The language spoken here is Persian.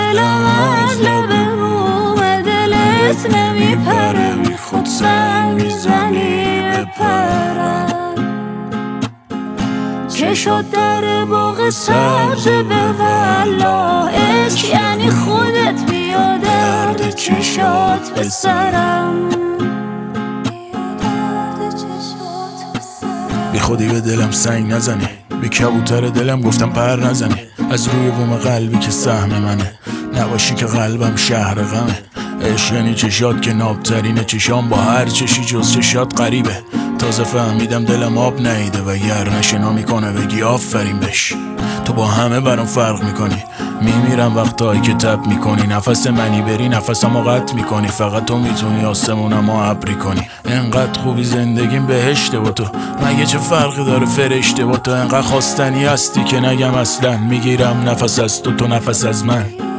دلم از لب رومه، دلت نمیپره، بی خود سنگ میزنی بپرم. چشات در باغ سبز به والا، عشق یعنی خودت بیا درد چشات به سرم. بی خودی به دلم سنگ نزنی، بی کبوتر دلم گفتم پر نزنی. از روی بوم قلبی که سهم منه، نباشی که قلبم شهر غمه. عشق یعنی چشات که نابترینه، چشام با هر چشی جز چشات غریبه. تازه فهمیدم دلم آب نیده و گر نشنا میکنه بگی آفرین بش. تو با همه برام فرق میکنی، میمیرم وقتایی که تب میکنی. نفس منی بری نفسمو قطع میکنی، فقط تو میتونی آسمونمو ابری کنی. انقدر خوبی زندگیم بهشته با تو، مگه چه فرقی داره فرشته با تو. انقدر خواستنی هستی که نگم اصلا، میگیرم نفس از تو، تو نفس از من.